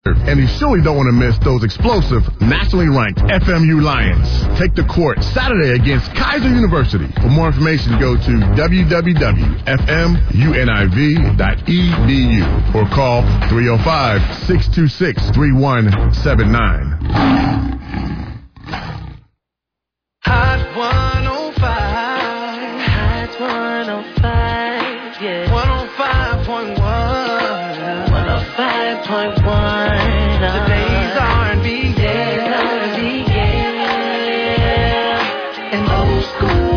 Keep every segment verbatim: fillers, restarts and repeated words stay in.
And you surely don't want to miss those explosive, nationally ranked F M U Lions. Take the court Saturday against Kaiser University. For more information, go to w w w dot f m univ dot e d u or call three oh five, six two six, three one seven nine. Hot one oh five. Hot one oh five, yeah. one oh five point one. one oh five point one. Today's R and B, Today's R and B, yeah. and old school.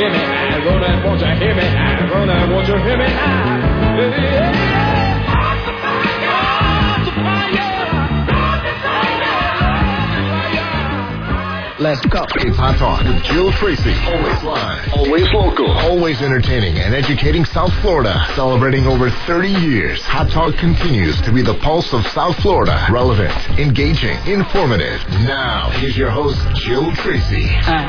hear me high? Ronan, won't you hear me high? Ronan, won't you hear me high? Let's go. It's Hot Talk with Jill Tracy. Always live. Always local. Always entertaining and educating South Florida. Celebrating over thirty years. Hot Talk continues to be the pulse of South Florida. Relevant, engaging, informative. Now, here's your host, Jill Tracy. Uh.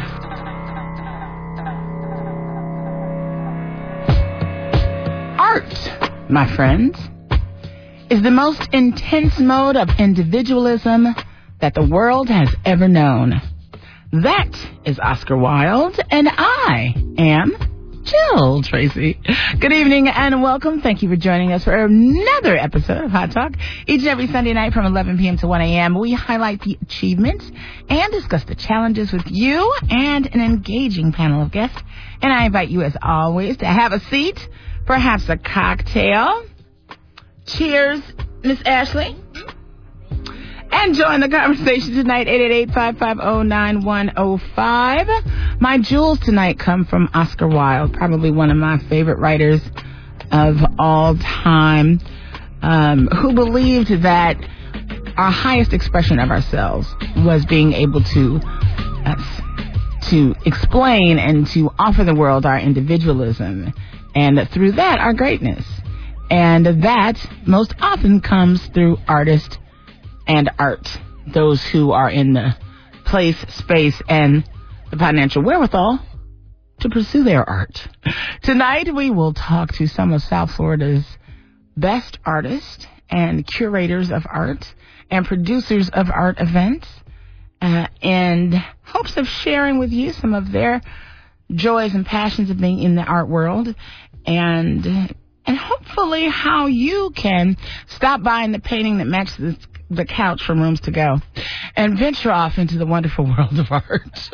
Art, my friends, is the most intense mode of individualism that the world has ever known. That is Oscar Wilde, and I am Jill Tracy. Good evening and welcome. Thank you for joining us for another episode of Hot Talk. Each and every Sunday night from eleven p.m. to one a.m., we highlight the achievements and discuss the challenges with you and an engaging panel of guests. And I invite you, as always, to have a seat, perhaps a cocktail. Cheers, Miss Ashley. And join the conversation tonight, eight eight eight, five five zero, nine one zero five. My jewels tonight come from Oscar Wilde, probably one of my favorite writers of all time, um, who believed that our highest expression of ourselves was being able to uh, to explain and to offer the world our individualism, and through that, our greatness. And that most often comes through artists and art, those who are in the place, space, and the financial wherewithal to pursue their art. Tonight, we will talk to some of South Florida's best artists and curators of art and producers of art events uh, in hopes of sharing with you some of their joys and passions of being in the art world, and and hopefully how you can stop buying the painting that matches the couch from Rooms to Go and venture off into the wonderful world of art.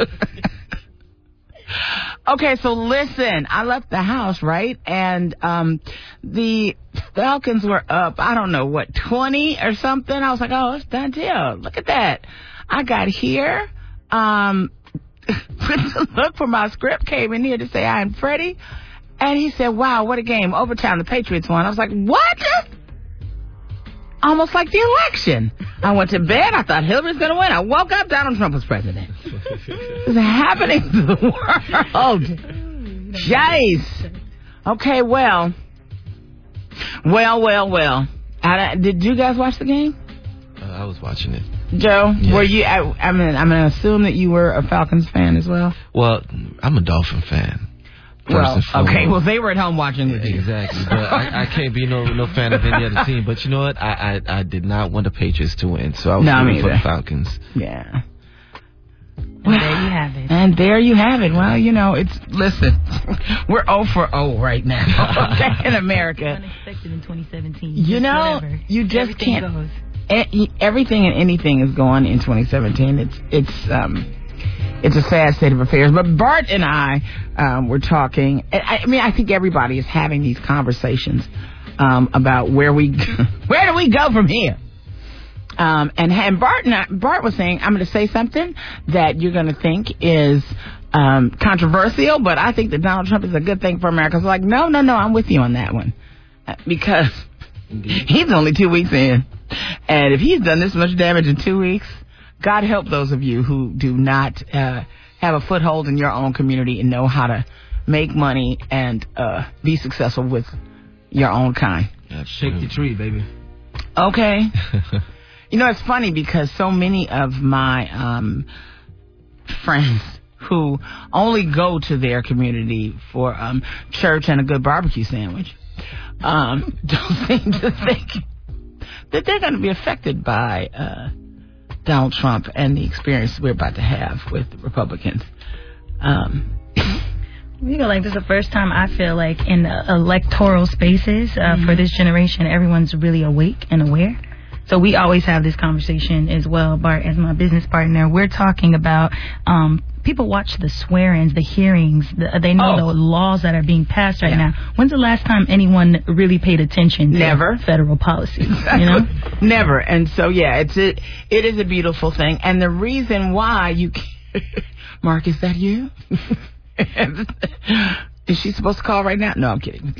Okay, so listen, I left the house, right? And um, the Falcons were up, I don't know, what, twenty or something? I was like, oh, it's done deal. Look at that. I got here. Um, look for my script, came in here to say I am Freddie. And he said, wow, what a game. Overtime, the Patriots won. I was like, what? Almost like the election. I went to bed. I thought Hillary's going to win. I woke up. Donald Trump was president. It's happening to the world. Jeez. Okay, well. Well, well, well. I, did you guys watch the game? Uh, I was watching it. Joe, yeah. were you? I, I mean, I'm going to assume that you were a Falcons fan as well. Well, I'm a Dolphin fan. Well, okay, well, they were at home watching it. Exactly, but I, I can't be no no fan of any other team. But you know what? I, I, I did not want the Patriots to win, so I was no, rooting for the Falcons. Yeah. Well, there you have it. And there you have it. Well, you know, it's, listen, we're oh for oh right now, okay, in America. Unexpected in twenty seventeen. You just know, whatever. you just Everything can't. Goes. E- everything and anything is going in twenty seventeen. It's, it's, um, It's a sad state of affairs. But Bart and I um, were talking. I, I mean, I think everybody is having these conversations um, about where we, where do we go from here? Um, and, and Bart and I, Bart was saying, I'm going to say something that you're going to think is um, controversial, but I think that Donald Trump is a good thing for America. So like, no, no, no, I'm with you on that one, uh, because he's only two weeks in, and if he's done this much damage in two weeks. God help those of you who do not uh, have a foothold in your own community and know how to make money and uh, be successful with your own kind. Yeah, shake the tree, baby. Okay. You know, it's funny because so many of my um, friends who only go to their community for um, church and a good barbecue sandwich um, don't seem to think that they're going to be affected by Uh, Donald Trump and the experience we're about to have with the Republicans. Um, you know, like this is the first time I feel like in the electoral spaces uh, mm-hmm. for this generation, everyone's really awake and aware. So we always have this conversation as well, Bart, as my business partner. We're talking about um, people watch the swear-ins, the hearings. The, they know oh. the laws that are being passed right yeah. now. When's the last time anyone really paid attention to Never. federal policy? You know? Never. And so, yeah, it's a, it is a beautiful thing. And the reason why you can't... Mark, is that you? Is she supposed to call right now? No, I'm kidding.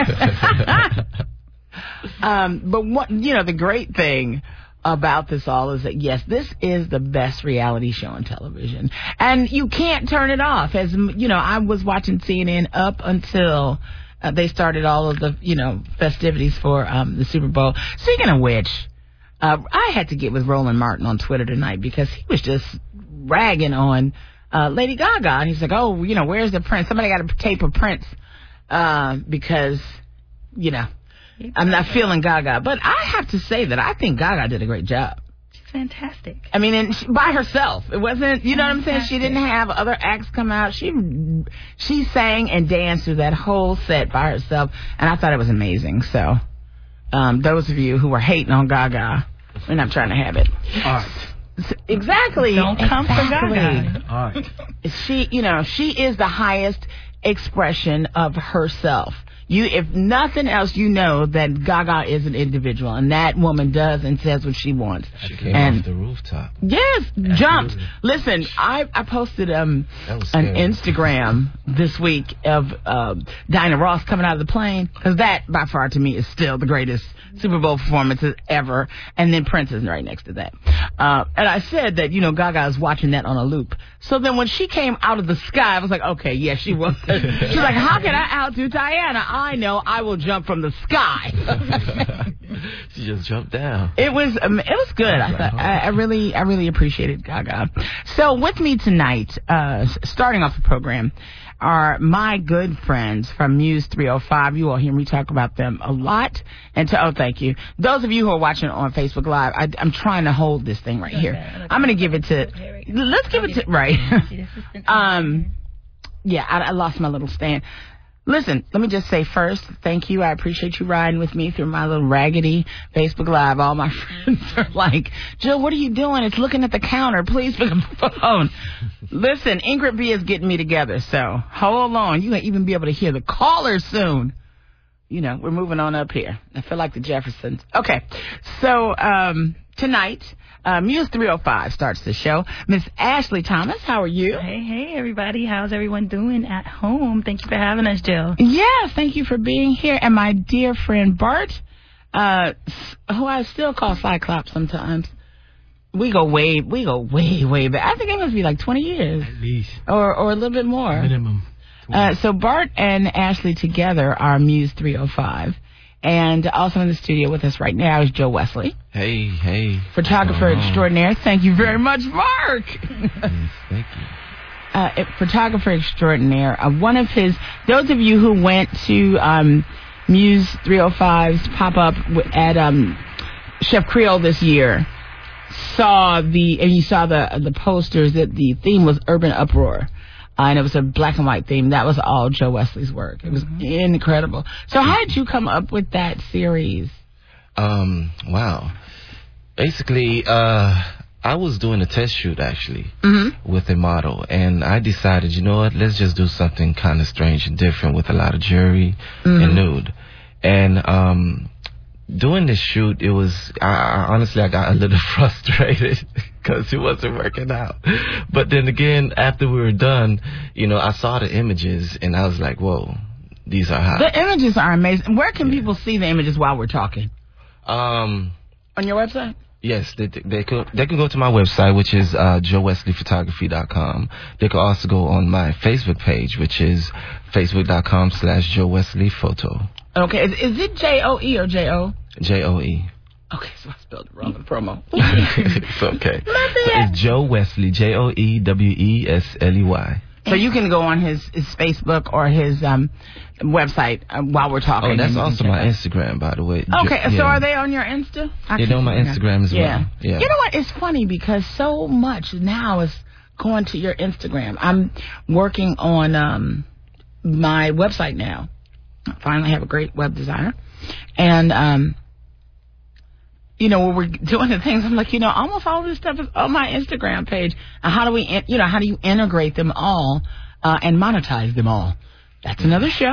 um, but what you know, the great thing about this all is that yes, this is the best reality show on television, and you can't turn it off. As you know, I was watching C N N up until uh, they started all of the you know festivities for um, the Super Bowl. Speaking of which, uh, I had to get with Roland Martin on Twitter tonight because he was just ragging on uh, Lady Gaga, and he's like, "Oh, you know, where's the Prince? Somebody got a tape of Prince uh, because you know." I'm not feeling Gaga, but I have to say that I think Gaga did a great job. She's fantastic. I mean, and she, by herself. It wasn't, you know what I'm saying? She didn't have other acts come out. She she sang and danced through that whole set by herself, and I thought it was amazing. So, um, those of you who are hating on Gaga, we're not trying to have it. Art. Exactly. Don't come exactly. for Gaga. Art. She, you know, she is the highest expression of herself. You, if nothing else, you know that Gaga is an individual, and that woman does and says what she wants. She came and off the rooftop. Yes, Absolutely. jumped. Listen, I, I posted um That was an scary. Instagram this week of uh, Diana Ross coming out of the plane, because that, by far, to me, is still the greatest Super Bowl performances ever, and then Prince is right next to that. Uh, and I said that, you know, Gaga is watching that on a loop. So then when she came out of the sky, I was like, okay, yes, she was. She's like, how can I outdo Diana? I know, I will jump from the sky. She just jumped down. It was um, it was good. I thought I, I really I really appreciated Gaga. So with me tonight, uh, starting off the program, are my good friends from Muse three oh five. You will hear me talk about them a lot. And to, oh, thank you. Those of you who are watching on Facebook Live, I, I'm trying to hold this thing right here. I'm going to give it to. Let's give it to right. um, yeah, I, I lost my little stand. Listen, let me just say first, thank you. I appreciate you riding with me through my little raggedy Facebook Live. All my friends are like, Jill, what are you doing? It's looking at the counter. Please pick up the phone. Listen, Ingrid B is getting me together, so hold on. You'll even be able to hear the caller soon. You know, we're moving on up here. I feel like the Jeffersons. Okay, so um, tonight, uh, Muse three oh five starts the show. Miss Ashley Thomas, how are you? Hey, hey, everybody. How's everyone doing at home? Thank you for having us, Jill. Yeah, thank you for being here. And my dear friend Bart, uh, who I still call Cyclops sometimes. We go way, we go way, way back. I think it must be like twenty years. At least. Or, or a little bit more. Minimum. Uh, so Bart and Ashley together are Muse three oh five. And also in the studio with us right now is Joe Wesley. Hey, hey. Photographer Uh-huh. extraordinaire. Thank you very much, Mark. Yes, thank you. Uh, photographer extraordinaire. Uh, one of his, those of you who went to um, Muse three oh five's pop-up w- at um, Chef Creole this year, saw the, and you saw the the posters that the theme was Urban Uproar. Uh, and it was a black and white theme. That was all Joe Wesley's work. It was mm-hmm. incredible. So how did you come up with that series? Um, wow. Basically, uh, I was doing a test shoot, actually, Mm-hmm. with a model. And I decided, you know what, let's just do something kind of strange and different with a lot of jewelry Mm-hmm. and nude. And um, doing this shoot, it was, I, I, honestly, I got a little frustrated because it wasn't working out. But then again, after we were done, you know, I saw the images and I was like, whoa, these are hot. The images are amazing. Where can yeah. people see the images while we're talking? Um, On your website? Yes, they they could they can go to my website, which is uh, joe wesley photography dot com. They could also go on my Facebook page, which is facebook dot com slash joe wesley photo. Okay, is, is it J O E or J O? J O E. Okay, so I spelled it wrong in the promo. It's okay. It's Joe Wesley, J O E W E S L E Y. So you can go on his, his Facebook or his um, website uh, while we're talking. Oh, that's also my Instagram, by the way. Okay, jo- so yeah. are they on your Insta? I They're on my Instagram as well. Yeah. yeah. You know what? It's funny because so much now is going to your Instagram. I'm working on um, my website now. I finally have a great web designer. And, um, you know, when we're doing the things, I'm like, you know, almost all this stuff is on my Instagram page. And how do we, in, you know, how do you integrate them all uh, and monetize them all? That's another show.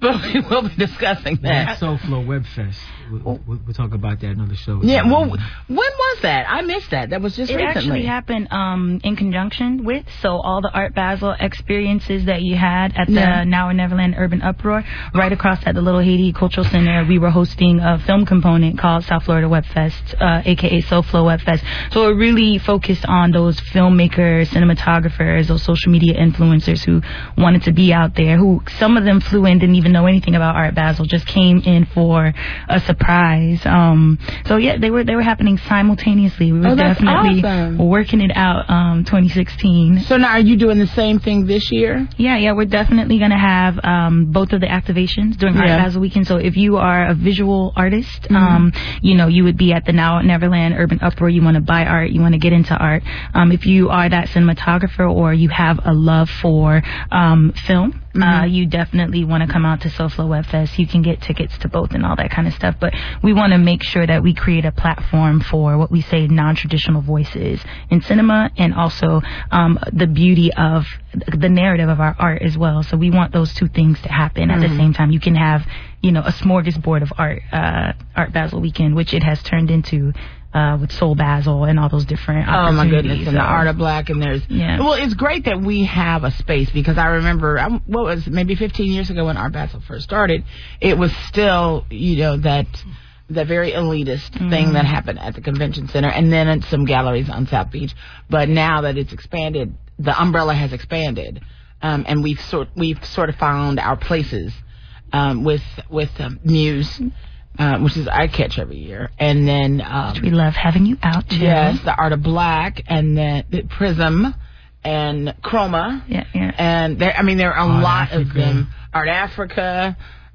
but we will be discussing that. Soul Flow Web Fest. We'll, we'll, we'll talk about that in another show. Yeah, well, when was that? I missed that. That was just it recently. It actually happened um, in conjunction with, so all the Art Basel experiences that you had at the yeah. Now in Neverland Urban Uproar, right across at the Little Haiti Cultural Center, we were hosting a film component called South Florida Web Fest, uh, a k a. Soul Flow Web Fest. So it really focused on those filmmakers, cinematographers, those social media influencers who wanted to be out there, who some of them flew in, didn't even know anything about Art Basel, just came in for a surprise. Um, so yeah, they were they were happening simultaneously. We were oh, that's definitely awesome. working it out. Um, twenty sixteen. So now, are you doing the same thing this year? Yeah, yeah, we're definitely gonna have um, both of the activations during yeah. Art Basel weekend. So if you are a visual artist, mm-hmm. um, you know, you would be at the Now at Neverland Urban Uproar. You want to buy art, you want to get into art. Um, if you are that cinematographer or you have a love for um, film. Mm-hmm. Uh, you definitely want to come out to Soul Flow Web Fest. You can get tickets to both and all that kind of stuff. But we want to make sure that we create a platform for what we say non-traditional voices in cinema, and also um, the beauty of the narrative of our art as well. So we want those two things to happen mm-hmm. at the same time. You can have, you know, a smorgasbord of art, uh, Art Basel weekend, which it has turned into. Uh, with Soul Basel and all those different oh my goodness, and so. the Art of Black, and there's yeah. well, it's great that we have a space, because I remember I, what was maybe fifteen years ago when Art Basel first started, it was still, you know, that that very elitist mm-hmm. thing that happened at the convention center, and then at some galleries on South Beach. But now that it's expanded, the umbrella has expanded, um, and we've sort we've sort of found our places um, with with um, Muse. Uh, which is I catch every year, and then um, which we love having you out too. Yes, the Art of Black, and then the Prism, and Chroma. Yeah, yeah. And there, I mean, there are a Art lot Africa. of them. Art Africa.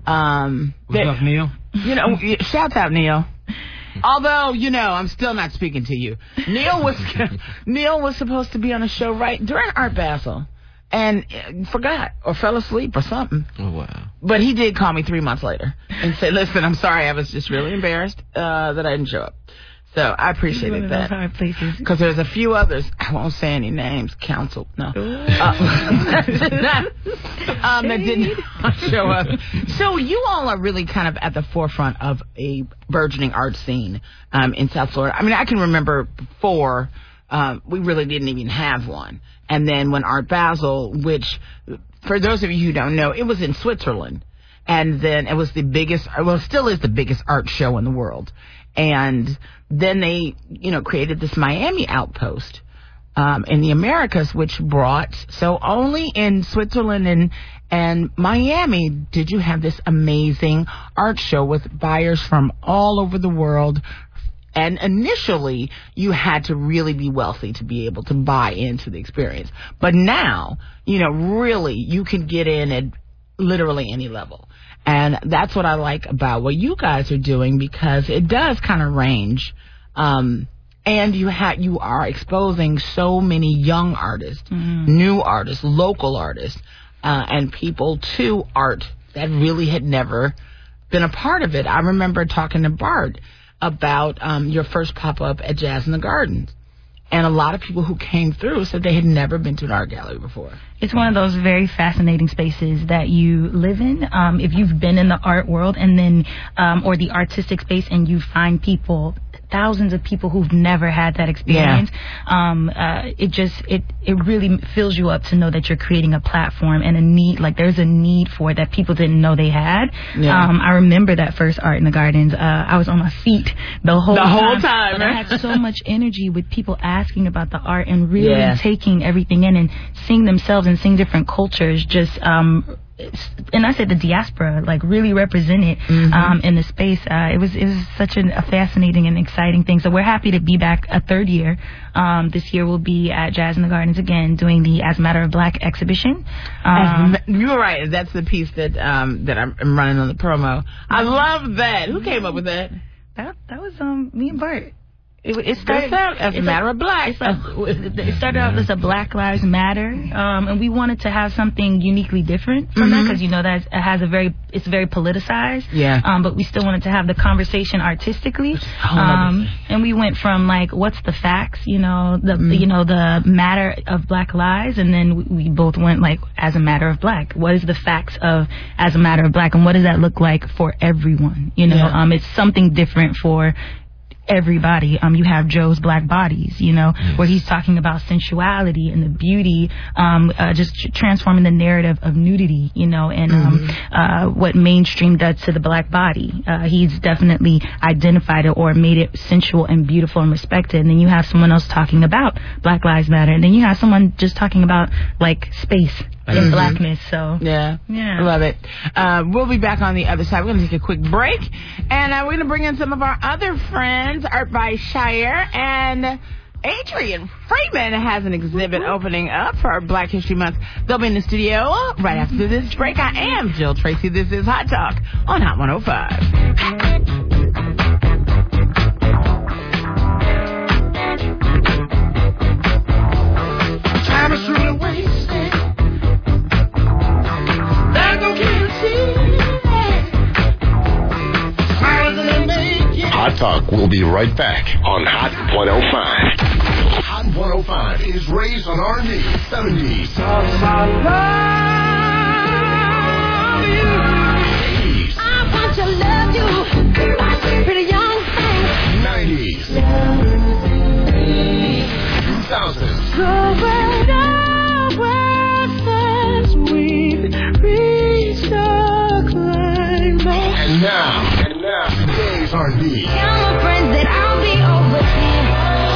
Um, What's there, up, Neil? You know, shouts out Neil. Although, you know, I'm still not speaking to you. Neil was Neil was supposed to be on a show right during Art Basel, and forgot or fell asleep or something. Oh, wow. But he did call me three months later and say, listen, I'm sorry, I was just really embarrassed uh, that I didn't show up. So I appreciated that. Hard places. Because there's a few others, I won't say any names, counsel, no, uh, that did not, um, that did not show up. So you all are really kind of at the forefront of a burgeoning art scene um, in South Florida. I mean, I can remember before, um, we really didn't even have one. And then when Art Basel, which, for those of you who don't know, it was in Switzerland. And then it was the biggest, well, it still is the biggest art show in the world. And then they, you know, created this Miami outpost um, in the Americas, which brought, so only in Switzerland and, and Miami did you have this amazing art show with buyers from all over the world. And initially, you had to really be wealthy to be able to buy into the experience. But now, you know, really, you can get in at literally any level. And that's what I like about what you guys are doing, because it does kind of range. Um, and you ha- you are exposing so many young artists, mm. new artists, local artists, uh, and people to art that really had never been a part of it. I remember talking to Bart about um, your first pop-up at Jazz in the Gardens. And a lot of people who came through said they had never been to an art gallery before. It's one of those very fascinating spaces that you live in. Um, if you've been in the art world and then, um, or the artistic space, and you find people, thousands of people who've never had that experience, yeah. um, uh, it just, it, it really fills you up to know that you're creating a platform and a need, like there's a need for it that people didn't know they had. Yeah. Um, I remember that first Art in the Gardens. Uh, I was on my feet the whole the time. whole time. But I had so much energy with people asking about the art and really yeah. taking everything in and seeing themselves and seeing different cultures just, um, and I said the diaspora, like really represented mm-hmm. um, in the space. Uh, it was it was such an, a fascinating and exciting thing. So we're happy to be back a third year. Um, this year we'll be at Jazz in the Gardens again, doing the As a Matter of Black exhibition. Um, you were right. That's the piece that um, that I'm running on the promo. I love that. Who came up with that? That that was um me and Bart. It, it started out as a matter of black. It's like, it started out as a Black Lives Matter, um, and we wanted to have something uniquely different from mm-hmm. that because you know that it has a very it's very politicized. Yeah. Um, but we still wanted to have the conversation artistically. Um, and we went from like, what's the facts? You know, the mm. you know the matter of Black lives, and then we, we both went like, as a matter of Black. What is the facts of as a matter of Black, and what does that look like for everyone? You know, yeah. um, it's something different for everybody. Um, you have Joe's Black Bodies, you know, yes. where he's talking about sensuality and the beauty, um, uh, just tr- transforming the narrative of nudity, you know, and um, mm-hmm. uh, what mainstream does to the black body. Uh, he's definitely identified it or made it sensual and beautiful and respected. And then you have someone else talking about Black Lives Matter, and then you have someone just talking about like space. In mm-hmm. blackness, so yeah, yeah, love it. Uh, we'll be back on the other side. We're gonna take a quick break, and uh, we're gonna bring in some of our other friends, Art by Shire, and Adrian Freeman has an exhibit opening up for Black History Month. They'll be in the studio right after this break. I am Jill Tracy. This is Hot Talk on Hot one oh five. Time is truly wasted. Hot Talk will be right back on Hot one oh five. Hot one oh five is raised on R and B, seventies, Cause I love you. eighties, I want to love you, pretty young thing. nineties, two thousands. So when our says we've reached the climax. And now, and now, today's R and B. Tell my friends that I'll be over here.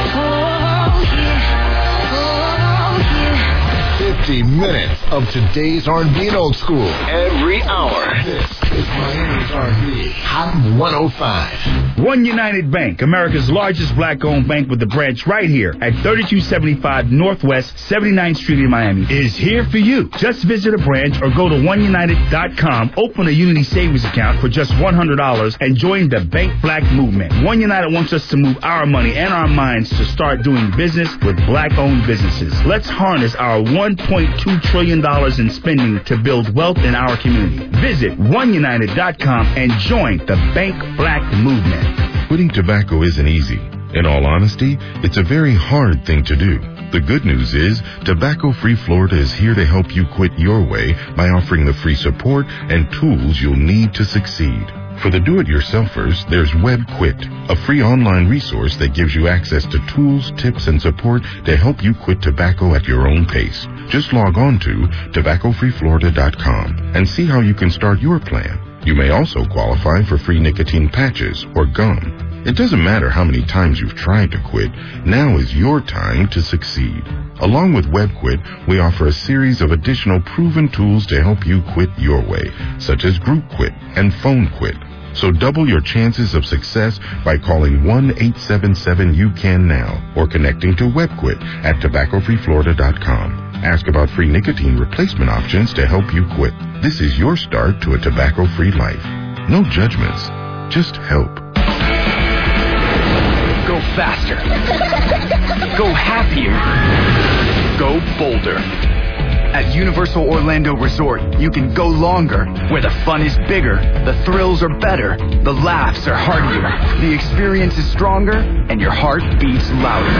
Oh, yeah. Oh, yeah. fifty minutes of today's R and B and old school every hour. This is Miami's R and B. Hot one oh five. One United Bank, America's largest black-owned bank with a branch right here at thirty-two seventy-five Northwest seventy-ninth Street in Miami, is here for you. Just visit a branch or go to one united dot com, open a Unity savings account for just one hundred dollars, and join the Bank Black movement. One United wants us to move our money and our minds to start doing business with black-owned businesses. Let's harness our one point two trillion dollars in spending to build wealth in our community. Visit one united dot com and join the Bank Black movement. Quitting tobacco isn't easy. In all honesty, it's a very hard thing to do. The good news is, Tobacco Free Florida is here to help you quit your way by offering the free support and tools you'll need to succeed. For the do-it-yourselfers, there's WebQuit, a free online resource that gives you access to tools, tips, and support to help you quit tobacco at your own pace. Just log on to tobacco free florida dot com and see how you can start your plan. You may also qualify for free nicotine patches or gum. It doesn't matter how many times you've tried to quit, now is your time to succeed. Along with WebQuit, we offer a series of additional proven tools to help you quit your way, such as Group Quit and Phone Quit. So double your chances of success by calling one eight seven seven you can now or connecting to WebQuit at tobacco free florida dot com. Ask about free nicotine replacement options to help you quit. This is your start to a tobacco-free life. No judgments, just help. Go faster. Go happier. Go bolder. At Universal Orlando Resort, you can go longer, where the fun is bigger, the thrills are better, the laughs are heartier, the experience is stronger, and your heart beats louder.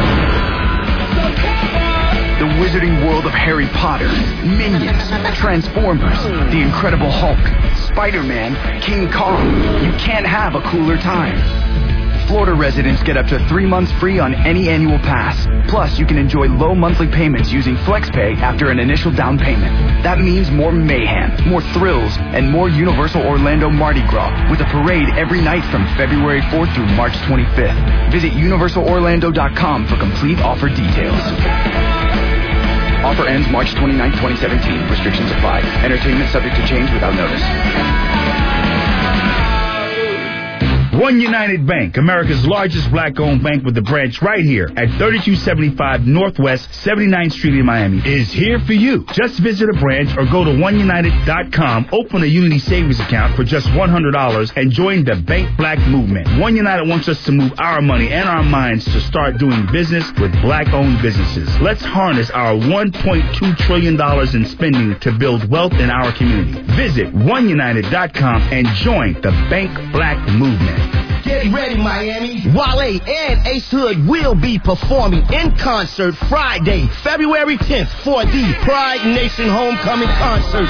The wizarding world of Harry Potter, Minions, Transformers, The Incredible Hulk, Spider-Man, King Kong. You can't have a cooler time. Florida residents get up to three months free on any annual pass. Plus, you can enjoy low monthly payments using FlexPay after an initial down payment. That means more mayhem, more thrills, and more Universal Orlando Mardi Gras with a parade every night from February fourth through March twenty-fifth. Visit universal orlando dot com for complete offer details. Offer ends March twenty-ninth, twenty seventeen. Restrictions apply. Entertainment subject to change without notice. One United Bank, America's largest black-owned bank with a branch right here at thirty-two seventy-five Northwest seventy-ninth Street in Miami, is here for you. Just visit a branch or go to one united dot com, open a Unity savings account for just one hundred dollars, and join the Bank Black movement. One United wants us to move our money and our minds to start doing business with black-owned businesses. Let's harness our one point two trillion dollars in spending to build wealth in our community. Visit one united dot com and join the Bank Black movement. Get ready, Miami. Wale and Ace Hood will be performing in concert Friday, February tenth for the Pride Nation Homecoming Concert.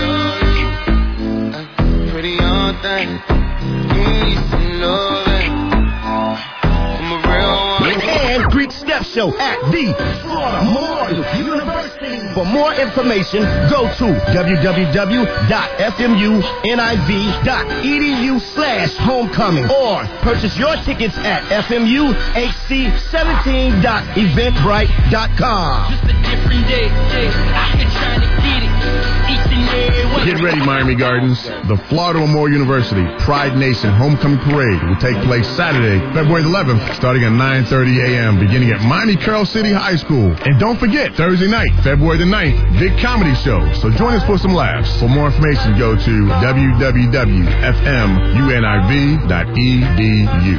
Pretty young thing. You need to know that I'm a real one. And Greek Step Show at the Florida Memorial University. For more information, go to w w w dot f m u n i v dot e d u slash homecoming or purchase your tickets at f m u h c seventeen dot eventbrite dot com. Just a different day, I've been trying to get it. Get ready, Miami Gardens. The Florida Memorial University Pride Nation Homecoming Parade will take place Saturday, February eleventh, starting at nine thirty a.m., beginning at Miami Carroll City High School. And don't forget, Thursday night, February the ninth, big comedy show. So join us for some laughs. For more information, go to w w w dot f m u n i v dot e d u.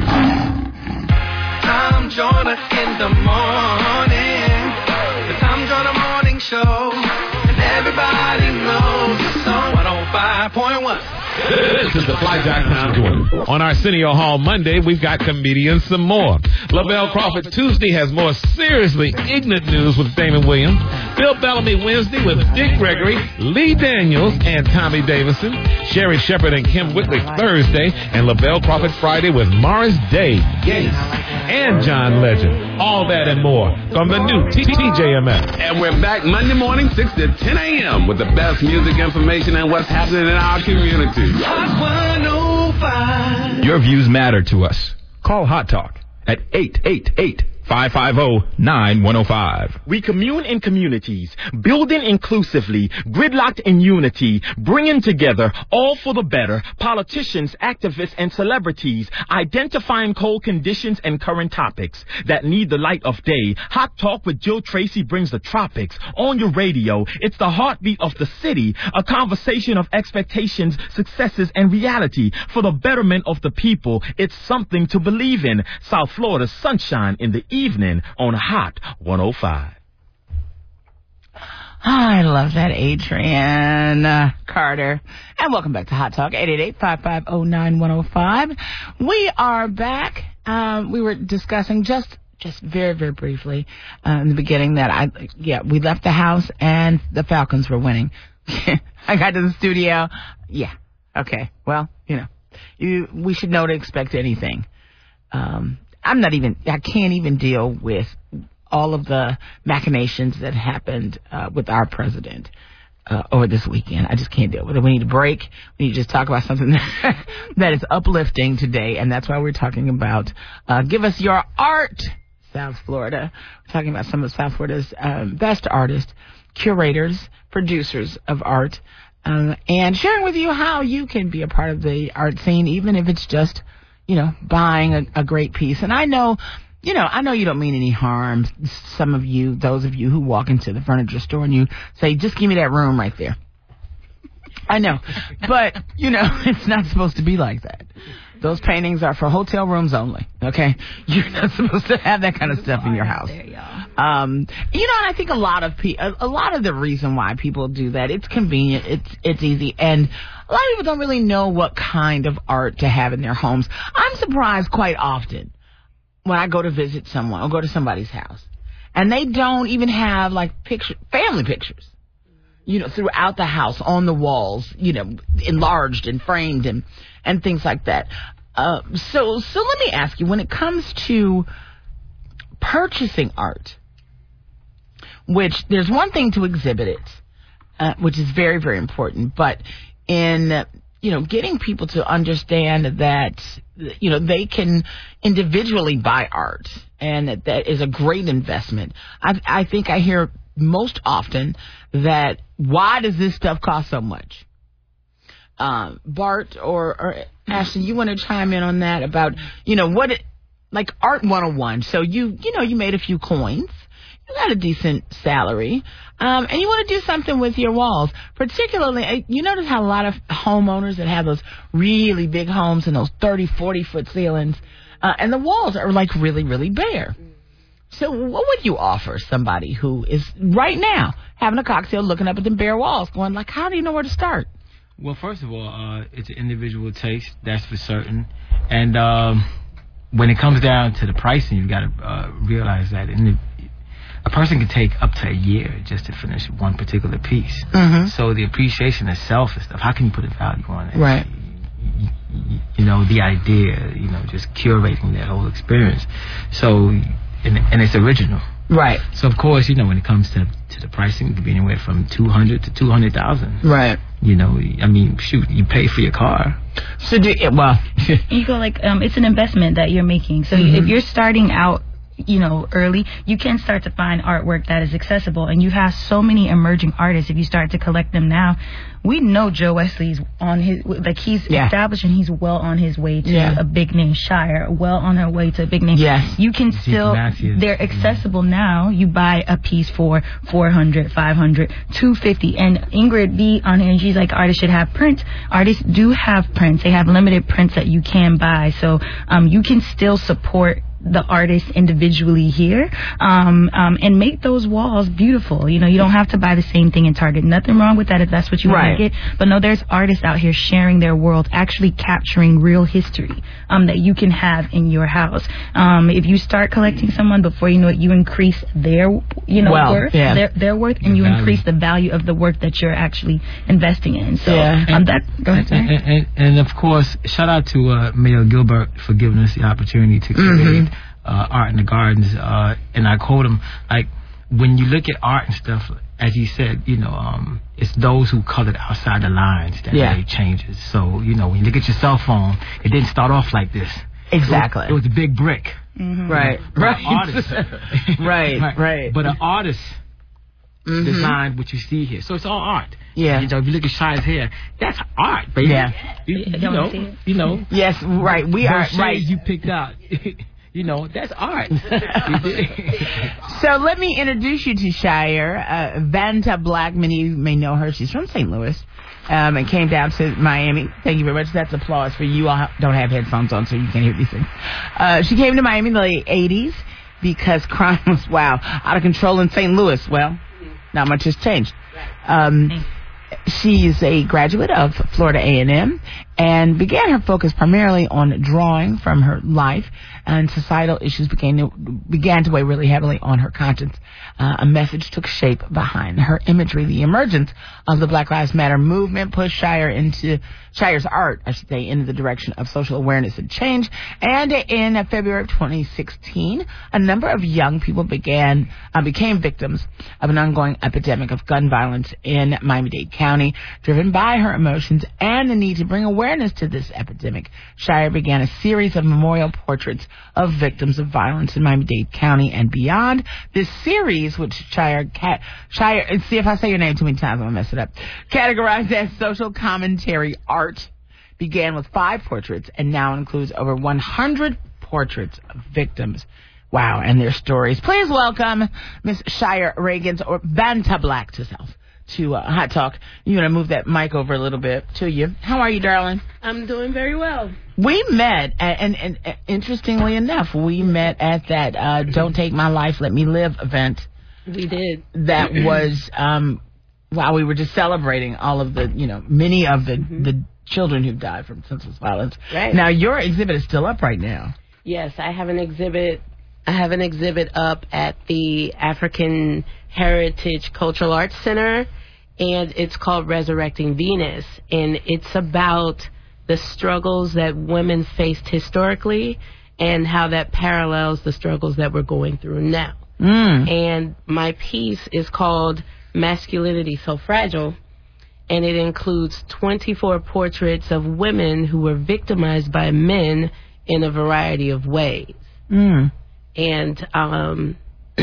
Tom Joyner in the morning. The Tom Joyner Morning Show. And everybody knows it's on one oh five point one. This is the Fly Jack Tom Joyner. On Arsenio Hall Monday, we've got comedians some more. Lavelle Crawford Tuesday has more seriously ignorant news with Damon Williams. Bill Bellamy Wednesday with Dick Gregory, Lee Daniels, and Tommy Davison. Sherry Shepard and Kim Whitley Thursday. And Lavelle Crawford Friday with Morris Day, Gates, and John Legend. All that and more from the new T J M F. And we're back Monday morning, six to ten a.m. with the best music information and what's happening in our community. Your views matter to us. Call Hot Talk at eight eight eight, five five zero, nine one zero five. We commune in communities, building inclusively, gridlocked in unity, bringing together, all for the better, politicians, activists, and celebrities, identifying cold conditions and current topics that need the light of day. Hot Talk with Jill Tracy brings the tropics on your radio. It's the heartbeat of the city, a conversation of expectations, successes, and reality for the betterment of the people. It's something to believe in. South Florida's sunshine in the evening on Hot one oh five. I love that, Adrian uh, Carter. And welcome back to Hot Talk, eight eight eight, five five zero, nine one zero five. We are back. Um, we were discussing just just very, very briefly uh, in the beginning that, I yeah, we left the house and the Falcons were winning. I got to the studio. Yeah, okay, well, you know, you, we should know to expect anything. Um, I'm not even, I can't even deal with all of the machinations that happened uh, with our president uh, over this weekend. I just can't deal with it. We need a break. We need to just talk about something that, that is uplifting today, and that's why we're talking about uh, Give Us Your Art, South Florida. We're talking about some of South Florida's um, best artists, curators, producers of art, um, and sharing with you how you can be a part of the art scene, even if it's just, you know, buying a, a great piece. And I know, you know, I know you don't mean any harm. Some of you, those of you who walk into the furniture store and you say, just give me that room right there. I know. But, you know, it's not supposed to be like that. Those paintings are for hotel rooms only, okay? You're not supposed to have that kind of stuff in your house. Um, you know, and I think a lot of pe- a, a lot of the reason why people do that, it's convenient, it's it's easy, and a lot of people don't really know what kind of art to have in their homes. I'm surprised quite often when I go to visit someone or go to somebody's house, and they don't even have like picture family pictures, you know, throughout the house on the walls, you know, enlarged and framed and and things like that. Uh, so so let me ask you, when it comes to purchasing art, which there's one thing to exhibit it, uh, which is very, very important, but in, you know, getting people to understand that, you know, they can individually buy art and that that is a great investment. I, I think I hear most often that, why does this stuff cost so much? uh, Bart or, or Ashley, you want to chime in on that about, you know, what it, like Art one oh one. So you, you know, you made a few coins. You got a decent salary, um, and you want to do something with your walls. Particularly, you notice how a lot of homeowners that have those really big homes and those thirty, forty foot ceilings, uh, and the walls are like really, really bare. So what would you offer somebody who is right now having a cocktail looking up at the bare walls going like, how do you know where to start? Well, first of all, uh, it's an individual taste, that's for certain. And um, when it comes down to the pricing, you've got to uh, realize that in the a person can take up to a year just to finish one particular piece. Mm-hmm. So the appreciation itself and stuff, how can you put a value on it? Right. You, you, you know, the idea, you know, just curating that whole experience. So, and, and it's original. Right. So, of course, you know, when it comes to to the pricing, it could be anywhere from two hundred to two hundred thousand. Right. You know, I mean, shoot, you pay for your car. So, do, well. You go like, um, it's an investment that you're making. So, Mm-hmm. if you're starting out, you know, early, you can start to find artwork that is accessible. And you have so many emerging artists. If you start to collect them now, we know Joe Wesley's on his, like he's Yeah. established and he's well on his way to Yeah. a big name. Shire, well on her way to a big name. Yes. You can still, Matthews. they're accessible now. You buy a piece for four hundred, five hundred, two fifty. And Ingrid B on here, and she's like, artists should have prints. Artists do have prints. They have limited prints that you can buy. So um, you can still support the artists individually here, um, um, and make those walls beautiful. You know, you don't have to buy the same thing in Target. Nothing wrong with that if that's what you Right. want to get. But no, there's artists out here sharing their world, actually capturing real history um, that you can have in your house. Um, if you start collecting someone, before you know it, you increase their, you know, Well, worth, yeah. their, their worth, and The you value. increase the value of the work that you're actually investing in. So Yeah. um, that. Go ahead. And, Sorry. and, and, and of course, shout out to uh, Mayor Gilbert for giving us the opportunity to create Mhm. uh, art in the gardens. Uh, and I quote him, like, when you look at art and stuff, as he said, you know, um, it's those who colored outside the lines that Yeah. made changes. So, you know, when you look at your cell phone, it didn't start off like this. Exactly. It was, it was a big brick. Mm-hmm. Right. But an Right. artist- Right, right. But an artist Mhm. designed what you see here. So it's all art. Yeah. You know, if you look at Shire's hair, that's art, baby. Yeah. You, you Y'all wanna know, see it? you know. Yes, right. We those are shades right. you picked out. You know, that's art. So let me introduce you to Shire. Uh, Vanta Black, many of you may know her. She's from Saint Louis um, and came down to Miami. Thank you very much. That's applause for you. All don't have headphones on, so you can't hear these things. Uh, she came to Miami in the late eighties because crime was, wow, out of control in Saint Louis. Well, not much has changed. Um, she's a graduate of Florida A and M and began her focus primarily on drawing from her life, and societal issues began to, began to weigh really heavily on her conscience. Uh, a message took shape behind her imagery. The emergence of the Black Lives Matter movement pushed Shire into Shire's art, I should say, into the direction of social awareness and change. And in February of twenty sixteen, a number of young people began uh, became victims of an ongoing epidemic of gun violence in Miami-Dade County. Driven by her emotions and the need to bring awareness to this epidemic, Shire began a series of memorial portraits of victims of violence in Miami-Dade County and beyond. This series, which Shire, cat, Shire, see if I say your name too many times, I'm going to mess it up, categorized as social commentary art, began with five portraits and now includes over one hundred portraits of victims. Wow, and their stories. Please welcome Miss Shire Reagans, or Vanta Black to South, to uh, Hot Talk. You want to move that mic over a little bit to you. How are you, darling? I'm doing very well. We met, at, and, and, and interestingly enough, we met at that uh, Don't Take My Life, Let Me Live event. We did. That was um, while we were just celebrating all of the, you know, many of the, mm-hmm. the children who died from senseless violence. Right. Now, your exhibit is still up right now. Yes, I have an exhibit. I have an exhibit up at the African Heritage Cultural Arts Center, and it's called Resurrecting Venus, and it's about the struggles that women faced historically and how that parallels the struggles that we're going through now. Mm. And my piece is called Masculinity So Fragile, and it includes twenty-four portraits of women who were victimized by men in a variety of ways. Mm. And um,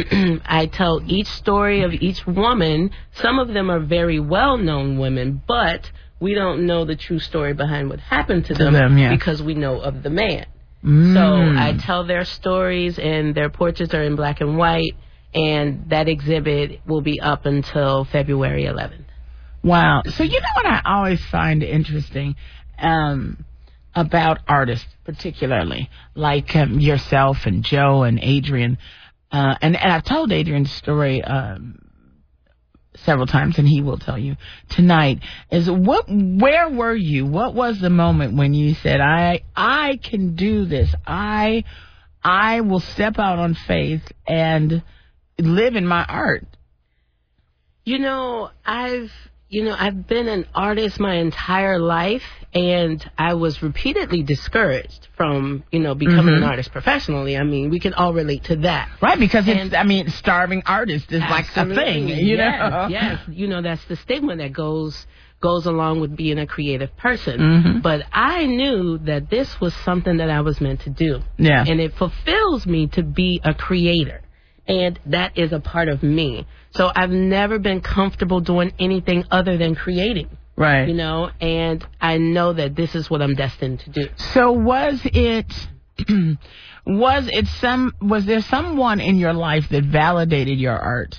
I tell each story of each woman. Some of them are very well-known women, but we don't know the true story behind what happened to, To them, them, yeah. because we know of the man. Mm. So I tell their stories, and their portraits are in black and white, and that exhibit will be up until February eleventh. Wow. So you know what I always find interesting um, about artists, particularly like um, yourself and Joe and Adrian, uh, and, and I've told Adrian's story um, several times, and he will tell you tonight, is what? Where were you? What was the moment when you said, I I can do this. I I will step out on faith and live in my art? You know, I've you know, I've been an artist my entire life, and I was repeatedly discouraged from, you know, becoming Mm-hmm. an artist professionally. I mean, we can all relate to that. Right, because And- it's, I mean, starving artist is like a thing, you yes, know? Yes, you know, that's the stigma that goes goes along with being a creative person. Mhm. But I knew that this was something that I was meant to do. Yeah. And it fulfills me to be a creator. And that is a part of me. So I've never been comfortable doing anything other than creating. Right. You know, and I know that this is what I'm destined to do. So was it, was it some, was there someone in your life that validated your art,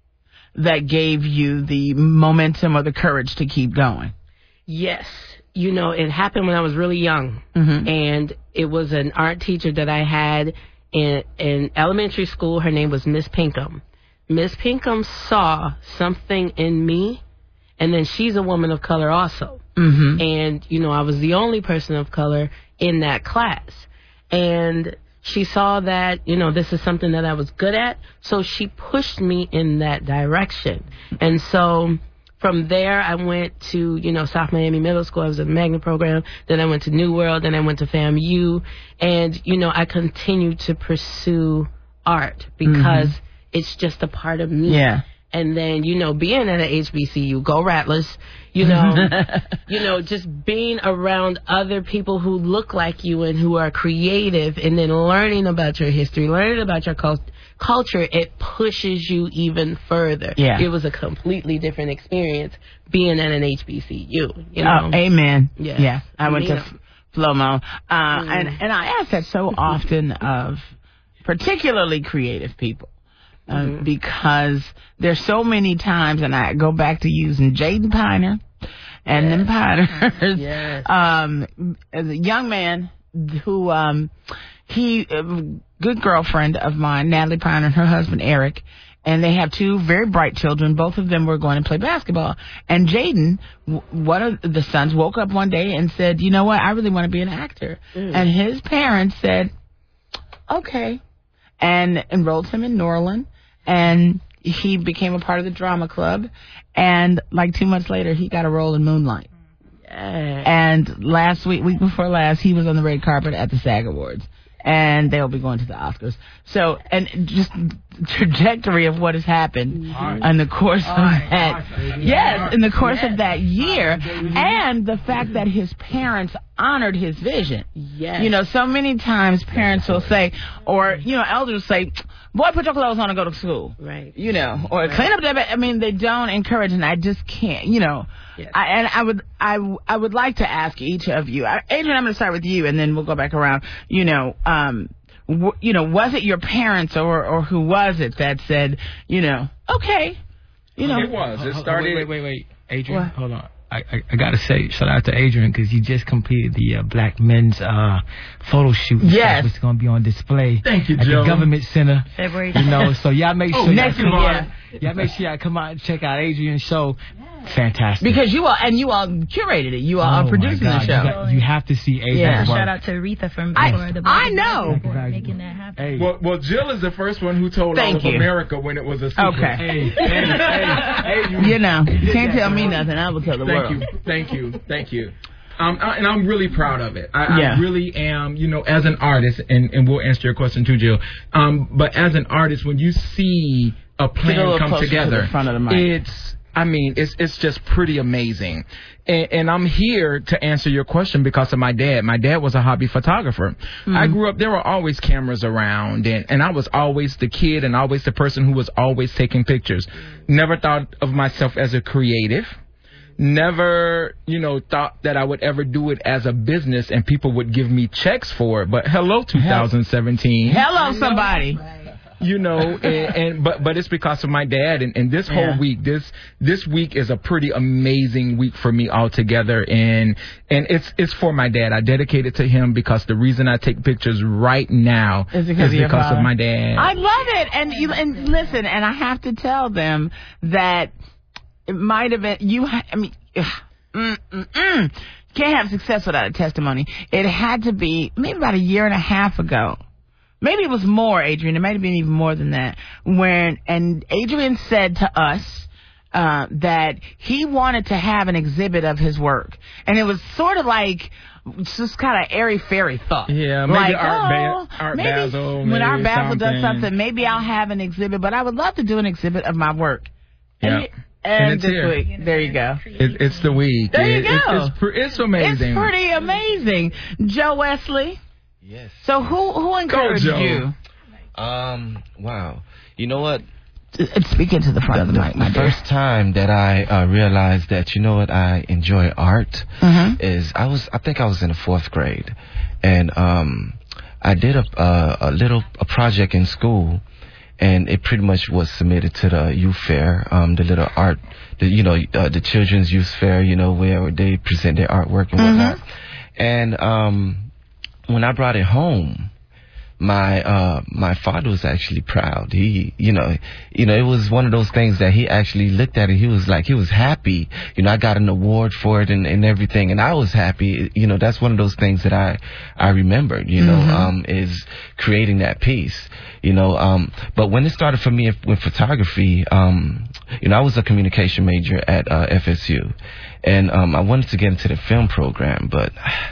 that gave you the momentum or the courage to keep going? Yes. You know, it happened when I was really young. Mhm. And it was an art teacher that I had in, in elementary school. Her name was Miss Pinkham. Miss Pinkham saw something in me, and then she's a woman of color also. Mm-hmm. And, you know, I was the only person of color in that class. And she saw that, you know, this is something that I was good at, so she pushed me in that direction. And so from there, I went to, you know, South Miami Middle School. I was in the Magnet program. Then I went to New World. Then I went to FAMU. And, you know, I continued to pursue art because Mhm. it's just a part of me. Yeah. And then, you know, being at a H B C U, go Rattlers, you know, you know, just being around other people who look like you and who are creative, and then learning about your history, learning about your cult- culture, it pushes you even further. Yeah. It was a completely different experience being at an H B C U, you know. Oh, amen. Yes. Yeah. I went to Yeah. F- Flomo. Uh, Mm. and, and I ask that so often of particularly creative people. Um, Mhm. Because there's so many times, and I go back to using Jaden Piner and them Piners. Yes. Um, as a young man who, um, he, a good girlfriend of mine, Natalie Piner, and her husband Eric, and they have two very bright children. Both of them were going to play basketball. And Jaden, w- one of the sons, woke up one day and said, you know what, I really want to be an actor. Mm. And his parents said, okay, and enrolled him in Norland. And he became a part of the drama club. And like two months later, he got a role in Moonlight. Yeah. And last week, week before last, he was on the red carpet at the SAG Awards. And they'll be going to the Oscars. So, and just trajectory of what has happened in the course of that, yes, in the course of that year, and the fact that his parents honored his vision. Yes. You know, so many times parents will say, or, you know, elders will say, boy, put your clothes on and go to school. Right. You know, or Right. clean up that bed. I mean, they don't encourage, and I just can't, you know. Yes. I, and I would, I, I would like to ask each of you, I, Adrian, I'm going to start with you, and then we'll go back around. You know, um, w- you know, was it your parents, or, or who was it that said, you know, okay, you know, It was. It Hold- hold- started. Wait, wait, wait, wait. Adrian, What? hold on. I, I, I gotta say, shout out to Adrian because he just completed the uh, Black Men's uh, photo shoot. and Yes. stuff, which is gonna be on display. Thank you, at Joe. the Government Center. February You know, so y'all make Oh, sure next y'all come month. out. Y'all make sure y'all come out and check out Adrian's show. Fantastic. because you all, and you all curated it, you all Oh, are my producing God, the show. You, got, you have to see Adrian's Yeah. work. Shout out to Aretha from I- for the I know. for making that happen. Hey, Well, well, Jill is the first one who told Thank all of you. America when it was a secret. Okay. hey, hey, hey, hey, you, You know, you can't tell me nothing, I will tell the Thank world. you, thank you, thank you. Um, I, and I'm really proud of it. I, Yeah. I really am. You know, as an artist, and, and we'll answer your question too, Jill. Um, but as an artist, when you see a Get a plan little come closer to together, the front of the mic. it's. I mean, it's it's just pretty amazing. And, and I'm here to answer your question because of my dad. My dad was a hobby photographer. I grew up, there were always cameras around, and, and I was always the kid and always the person who was always taking pictures. Never thought of myself as a creative. never, you know, thought that I would ever do it as a business and people would give me checks for it. But hello, two thousand seventeen. Hello, somebody. You know, and, and but but it's because of my dad, and, and this whole Yeah. week, this this week is a pretty amazing week for me altogether, and and it's it's for my dad. I dedicate it to him because the reason I take pictures right now Is because, is of, your because of father? my dad. I love it, and you and listen, and I have to tell them that it might have been you. ha- I mean, ugh, mm, mm, mm. Can't have success without a testimony. It had to be maybe about a year and a half ago. Maybe it was more, Adrian. It might have been even more than that. When and Adrian said to us uh, that he wanted to have an exhibit of his work, and it was sort of like just kind of airy fairy thought. Yeah, maybe like, Art, oh, ba- Art maybe Basel. when maybe Art Basel does something. something, maybe I'll have an exhibit. But I would love to do an exhibit of my work. Yeah. And, and, it's this here. week, there you go. It, it's the week. There you It- it- go. it's, pre- it's amazing. It's pretty amazing, Joe Wesley. Yes. So who who encouraged Joe. you? Um, wow. You know what? Speak into the front of the mic, my The dear. first time that I uh, realized that, you know what, I enjoy art Mhm. is I was, I think I was in the fourth grade. And um, I did a, uh, a little a project in school. And it pretty much was submitted to the youth fair, um, the little art, the, you know, uh, the children's youth fair, you know, where they present their artwork and whatnot. And um, when I brought it home, my uh my father was actually proud. He, you know, you know, it was one of those things that he actually looked at it. He was like, he was happy. You know, I got an award for it and, and everything, and I was happy. You know, that's one of those things that I I remembered. You know, Mhm. um, is creating that piece. You know, um, but when it started for me with photography, um, you know, I was a communication major at uh, F S U, and um, I wanted to get into the film program, but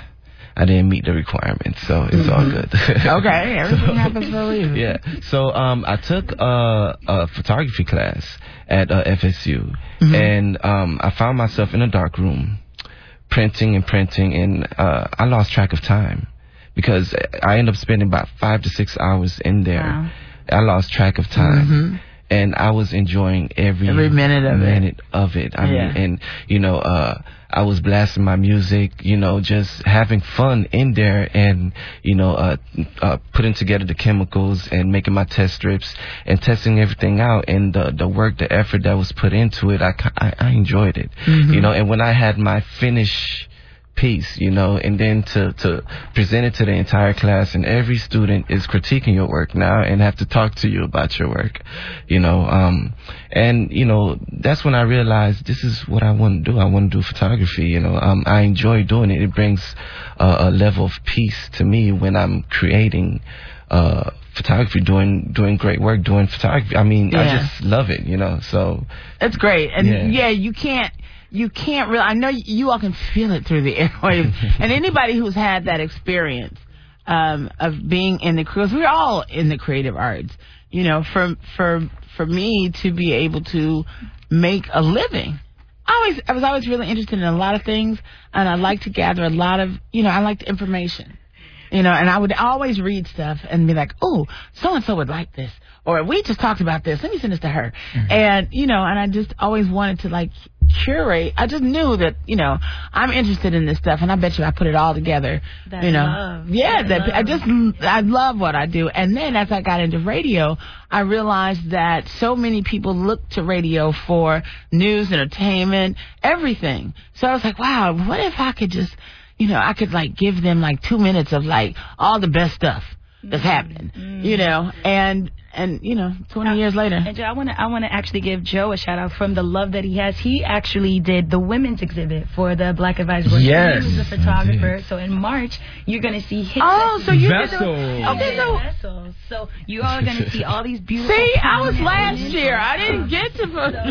I didn't meet the requirements, so it's all good. Okay, everything So, happens for a reason. Yeah. So um, I took uh, a photography class at uh, F S U, Mhm. and um, I found myself in a dark room, printing and printing, and uh, I lost track of time because I ended up spending about five to six hours in there. Wow. I lost track of time. Mhm. And I was enjoying every Every minute of it. minute of it. I Yeah. mean, and you know, uh, I was blasting my music, you know, just having fun in there, and you know, uh, uh, putting together the chemicals and making my test strips and testing everything out. And the the work, the effort that was put into it, I I, I enjoyed it, Mhm. you know. And when I had my finish piece, you know, and then to, to present it to the entire class, and every student is critiquing your work now and have to talk to you about your work, you know, um, and, you know, that's when I realized this is what I want to do. I want to do photography, you know, um, I enjoy doing it. It brings uh, a level of peace to me when I'm creating, uh, photography, doing, doing great work, doing photography. I mean, I Yeah. just love it, you know, so. It's great. And Yeah. yeah, you can't you can't really I know you all can feel it through the airwaves. And anybody who's had that experience um of being in the crews, we're all in the creative arts. You know, for for for me to be able to make a living. I always I was always really interested in a lot of things, and I like to gather a lot of, you know, I liked information. You know, and I would always read stuff and be like, oh, so-and-so would like this. Or we just talked about this. Let me send this to her. Mm-hmm. And, you know, and I just always wanted to, like, curate. I just knew that, you know, I'm interested in this stuff. And I bet you I put it all together. That you know. love. Yeah, That that, love. I just, I love what I do. And then as I got into radio, I realized that so many people look to radio for news, entertainment, everything. So I was like, wow, what if I could just, you know, I could like give them like two minutes of like all the best stuff that's happening, you know, and and you know, twenty years later. And Joe, I want to I want to actually give Joe a shout out from the love that he has. He actually did the women's exhibit for the Black Advisory Board. Yes. He was a photographer. So in March, you're going to see his Oh, so you did the- Vessels. Okay, so Vessels. So you are going to see all these beautiful. See, I was prominent last women. year. I didn't get to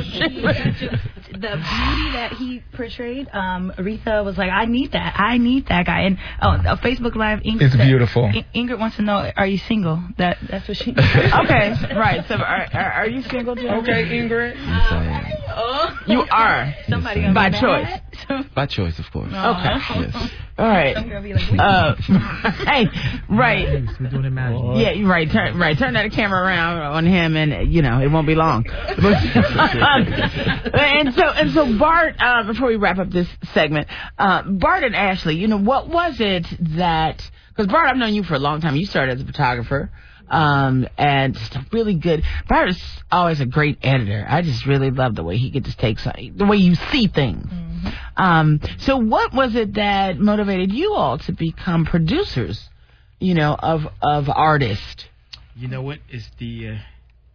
So the beauty that he portrayed, um, Aretha was like, I need that. I need that guy. And oh, a Facebook Live, Ingrid. It's said- beautiful. In- Ingrid wants to know, are you single? That That's what she. Okay, right. So are, are, are you single too? Okay, Ingrid. Yes, I am. Oh. You are. Somebody Yes, I am. gonna By be choice. mad. By choice, of course. Okay. Yes. All right. Uh, hey, right. We're doing it magic. Yeah, you're right. Turn, right. Turn that camera around on him, and uh, you know it won't be long. and so, and so, Bart. Uh, before we wrap up this segment, uh, Bart and Ashley, you know, what was it that? Because Bart, I've known you for a long time. You started as a photographer. Um, and just a really good, Bart is always a great editor. I just really love the way he could just take some, the way you see things. Mm-hmm. Um, so what was it that motivated you all to become producers, you know, of, of artists? You know what? It's the uh,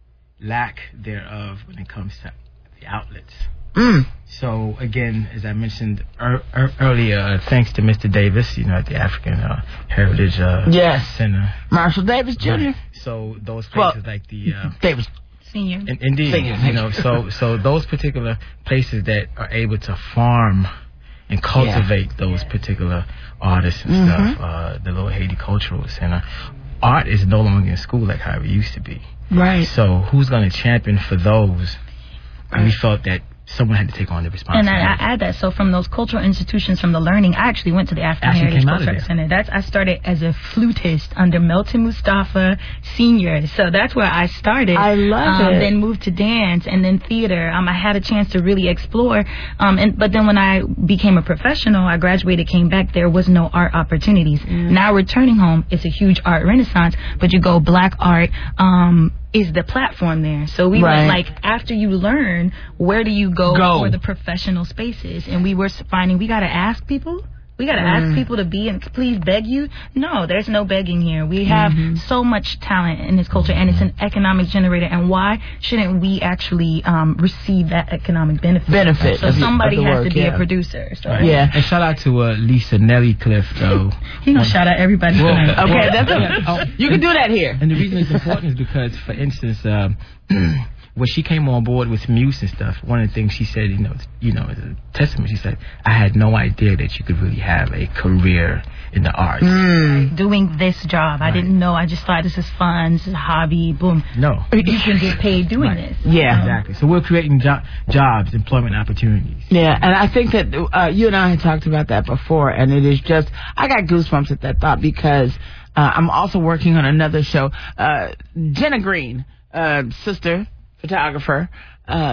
lack thereof when it comes to the outlets. Mm. So again, as I mentioned er, er, earlier, uh, thanks to Mister Davis, you know, at the African uh, Heritage uh, yes. Center, Marshall Davis Junior Right. So those places well, like the uh, Davis Senior, in, indeed, Senior. you know, so so those particular places that are able to farm and cultivate yeah. those yeah. particular artists and mm-hmm. stuff, uh, the Little Haiti Cultural Center, art is no longer in school like how it used to be. Right. So who's going to champion for those? And we felt that someone had to take on the responsibility. And I, I add that, so from those cultural institutions, from the learning, I actually went to the African Actually Heritage came out of Cultural there. Center. That's I started as a flutist under Melton Mustafa Senior So that's where I started. I love um, it. Then moved to dance and then theater. Um, I had a chance to really explore. Um, and but then when I became a professional, I graduated, came back. There was no art opportunities. Mm. Now returning home, it's a huge art renaissance. But you go black art. Um, is the platform there. So we right. went like, after you learn, where do you go, go. for the professional spaces? And we were finding we got to ask people. We got to mm. ask people to be and please beg you. No, there's no begging here. We have mm-hmm. so much talent in this culture, and it's an economic generator. And why shouldn't we actually um, receive that economic benefit? Benefit. So of somebody the, of the has work, to be yeah. a producer. So. Right. Yeah. And shout out to uh, Lisa Nelly Cliff, though. He gonna shout out everybody. Well, tonight. Okay, well, that's a, yeah, oh, you can do that here. And the reason it's important is because, for instance, um, when she came on board with Muse and stuff, one of the things she said, you know, you know, as a testament, she said, I had no idea that you could really have a career in the arts. Mm. Doing this job. I didn't know. I just thought this is fun, this is a hobby, boom. No. You can get paid doing Right. this. Yeah. Exactly. So we're creating jo- jobs, employment opportunities. Yeah, and I think that uh, you and I had talked about that before, and it is just, I got goosebumps at that thought because uh, I'm also working on another show. Uh, Jenna Green, uh, sister, photographer, uh,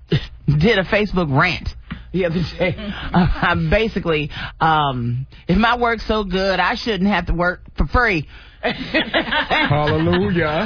did a Facebook rant the other day. Uh, basically, um, if my work's so good, I shouldn't have to work for free. Hallelujah.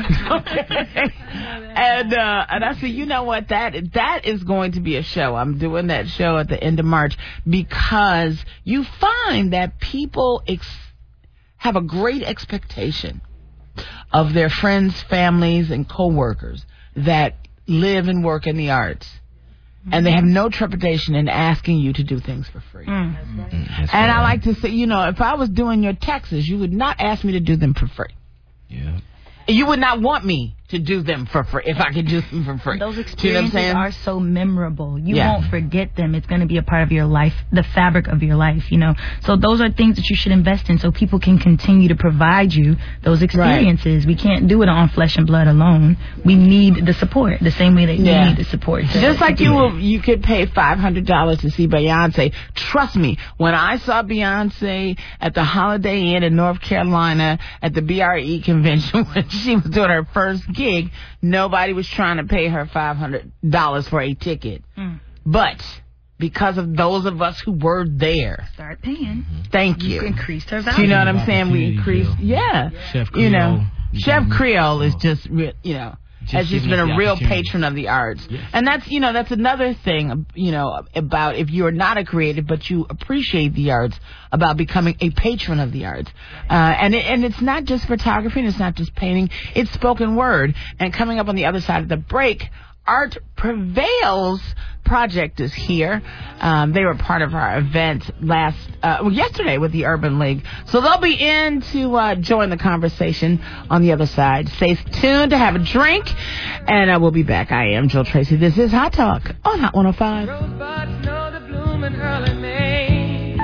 and uh, and I said, you know what, that that is going to be a show. I'm doing that show at the end of March because you find that people ex- have a great expectation of their friends, families, and coworkers that live and work in the arts. And they have no trepidation in asking you to do things for free. Mm. Mm-hmm. And right. I like to say, you know, if I was doing your taxes, you would not ask me to do them for free. Yeah. You would not want me to do them for free if I could do them for free. Those experiences you know what I'm saying? are so memorable. You yeah. won't forget them. It's going to be a part of your life, the fabric of your life, you know. So those are things that you should invest in so people can continue to provide you those experiences. Right. We can't do it on flesh and blood alone. We need the support the same way that yeah. you need the support. To, Just like to you it. will, you could pay five hundred dollars to see Beyonce. Trust me, when I saw Beyonce at the Holiday Inn in North Carolina at the B R E convention when she was doing her first gig, nobody was trying to pay her five hundred dollars for a ticket. Mm. But because of those of us who were there, start paying. Thank you. You increased her value. You know what I'm saying? We increased, yeah. yeah. Chef Creole, you know, Chef you Creole is just, you know. Just has just been a real patron of the arts. Yes. And that's, you know, that's another thing, you know, about if you're not a creative but you appreciate the arts, about becoming a patron of the arts. Uh, and it, and it's not just photography and it's not just painting, it's spoken word. And coming up on the other side of the break, Art Prevails project is here. Um, they were part of our event last, uh, well, yesterday with the Urban League. So they'll be in to uh, join the conversation on the other side. Stay tuned to have a drink, and uh, we'll be back. I am Jill Tracy. This is Hot Talk on Hot one oh five. Rosebuds know the bloom in early May.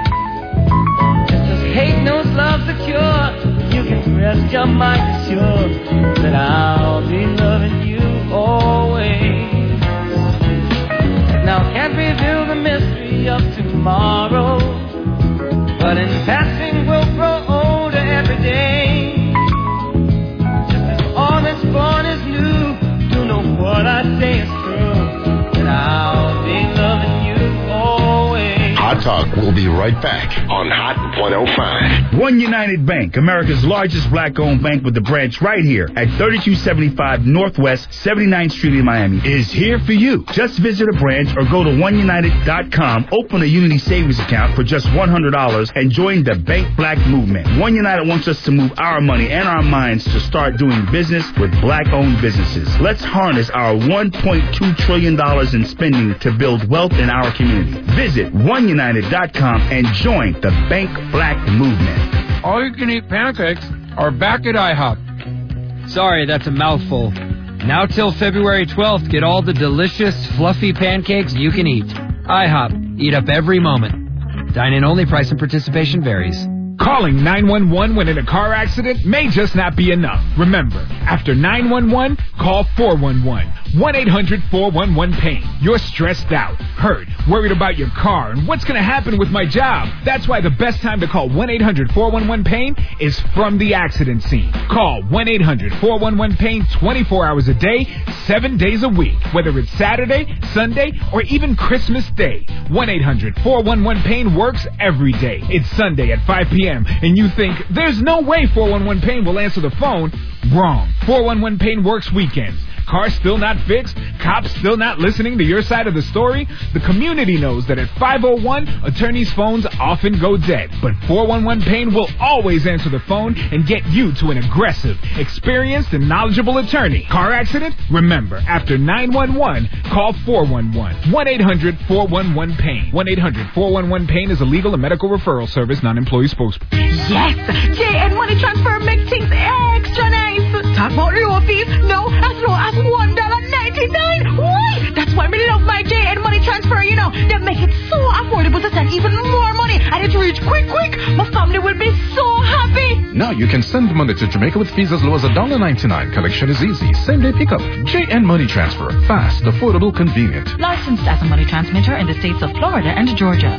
Just as hate knows love's a cure, you can rest your mind assured that I'll be loving you always. Now can't reveal the mystery plenty of tomorrow. But in passing, we'll grow older every day. Just as all that's born is new, you know what I say is true, that I'll be loving you always. Hot Talk will be right back on Hot one oh five. One United Bank, America's largest black-owned bank with a branch right here at thirty-two seventy-five Northwest seventy-ninth Street in Miami, is here for you. Just visit a branch or go to one united dot com, open a Unity savings account for just one hundred dollars, and join the Bank Black movement. One United wants us to move our money and our minds to start doing business with black-owned businesses. Let's harness our one point two trillion dollars in spending to build wealth in our community. Visit one united dot com and join the Bank Black movement. All you can eat pancakes are back at IHOP. Sorry, that's a mouthful. Now till February twelfth, get all the delicious, fluffy pancakes you can eat. IHOP. Eat up every moment. Dine-in only. Price and participation varies. Calling nine one one when in a car accident may just not be enough. Remember, after nine one one, call four one one. one eight hundred four one one pain. You're stressed out, hurt, worried about your car, and what's going to happen with my job. That's why the best time to call one eight hundred four one one pain is from the accident scene. Call one eight hundred four one one pain twenty-four hours a day, seven days a week, whether it's Saturday, Sunday, or even Christmas Day. one eight hundred four one one pain works every day. It's Sunday at five p.m. and you think, there's no way four one one pain will answer the phone. Wrong. four one one pain works weekends. Car still not fixed? Cops still not listening to your side of the story? The community knows that at five oh one, attorneys' phones often go dead. But four one one pain will always answer the phone and get you to an aggressive, experienced, and knowledgeable attorney. Car accident? Remember, after nine one one, call four one one. one eight hundred four one one pain. one eight hundred four one one pain is a legal and medical referral service, non-employee spokesperson. Yes, J and Money Transfer make things extra nice. Talk about low fees, no, as low as one dollar ninety-nine. Why? That's why I love my J and Money Transfer, you know. They make it so affordable to send even more money, and it reach quick, quick. My family will be so happy. Now you can send money to Jamaica with fees as low as one dollar ninety-nine. Collection is easy. Same day pickup. J and Money Transfer. Fast, affordable, convenient. Licensed as a money transmitter in the states of Florida and Georgia.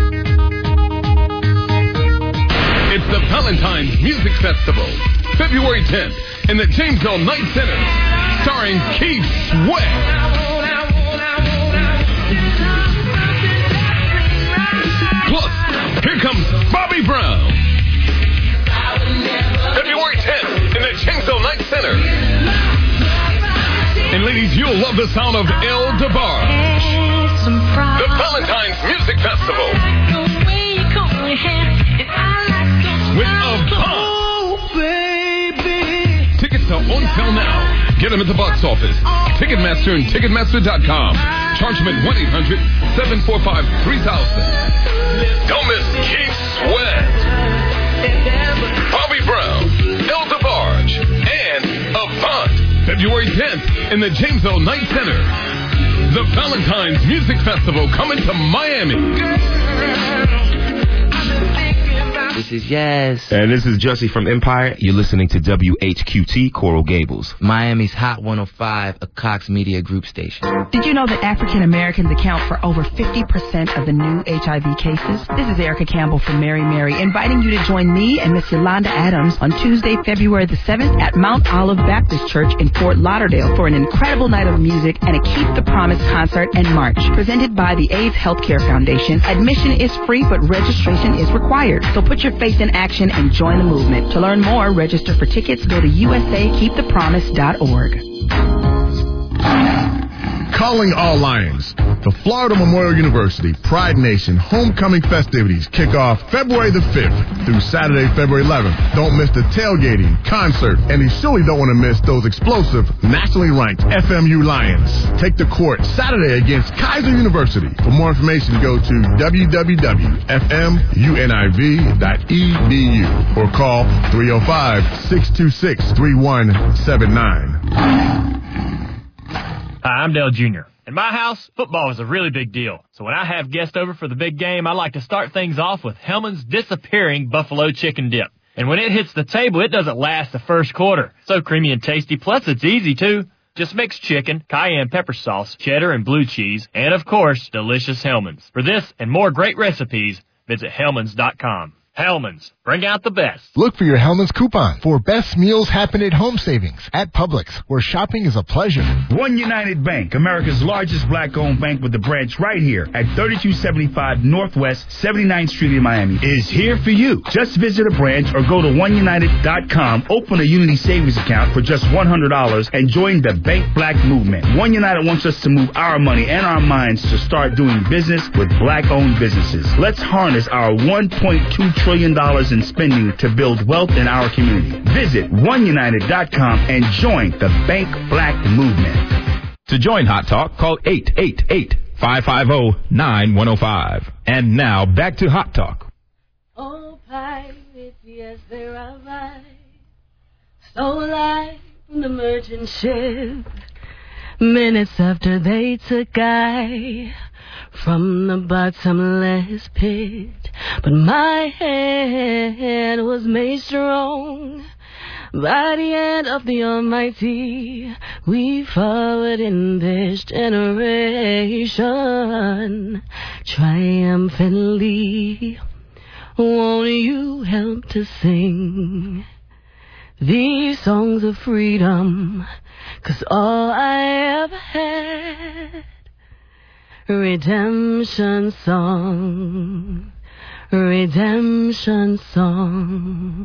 It's the Valentine's Music Festival, February tenth, in the James L. Knight Center, starring Keith Sweat. Plus, here comes Bobby Brown. February tenth, in the James L. Knight Center. And ladies, you'll love the sound of El DeBarge. The Valentine's Music Festival. With Avant. Tickets are on sale now. Get them at the box office, Ticketmaster, and Ticketmaster dot com. Charge them at one eight hundred seven four five three thousand. Don't miss Keith Sweat, Bobby Brown, El DeBarge, and Avant. February tenth in the James L. Knight Center. The Valentine's Music Festival coming to Miami. This is Yes. And this is Jesse from Empire. You're listening to W H Q T Coral Gables, Miami's Hot one oh five, a Cox Media Group station. Did you know that African Americans account for over fifty percent of the new H I V cases? This is Erica Campbell from Mary Mary, inviting you to join me and Miss Yolanda Adams on Tuesday, February the seventh at Mount Olive Baptist Church in Fort Lauderdale for an incredible night of music and a Keep the Promise concert and march presented by the AIDS Healthcare Foundation. Admission is free, but registration is required. So put your face in action and join the movement. To learn more, register for tickets, go to U S A keep the promise dot org. Calling all Lions. The Florida Memorial University Pride Nation Homecoming festivities kick off February the fifth through Saturday, February eleventh. Don't miss the tailgating, concert, and you surely don't want to miss those explosive, nationally ranked F M U Lions. Take the court Saturday against Kaiser University. For more information, go to w w w dot f m u n i v dot e d u or call three oh five, six two six, three one seven nine. Hi, I'm Dale Junior In my house, football is a really big deal. So when I have guests over for the big game, I like to start things off with Hellman's Disappearing Buffalo Chicken Dip. And when it hits the table, it doesn't last the first quarter. So creamy and tasty, plus it's easy too. Just mix chicken, cayenne pepper sauce, cheddar and blue cheese, and of course, delicious Hellman's. For this and more great recipes, visit Hellman's dot com. Hellman's, bring out the best. Look for your Hellman's coupon for Best Meals Happen at Home savings at Publix, where shopping is a pleasure. One United Bank, America's largest black-owned bank with a branch right here at thirty-two seventy-five Northwest seventy-ninth Street in Miami, is here for you. Just visit a branch or go to one united dot com, open a Unity savings account for just one hundred dollars, and join the Bank Black movement. One United wants us to move our money and our minds to start doing business with black-owned businesses. Let's harness our one point two trillion dollars in spending to build wealth in our community. Visit one united dot com and join the Bank Black movement. To join Hot Talk, call eight eight eight, five five zero, nine one zero five. And now, back to Hot Talk. Oh, pirates, yes, they arrived. So alive from the merchant ship. Minutes after they took I from the bottomless pit, but my hand was made strong by the hand of the Almighty. We forward in this generation triumphantly. Won't you help to sing these songs of freedom? 'Cause all I ever had, redemption song, redemption song.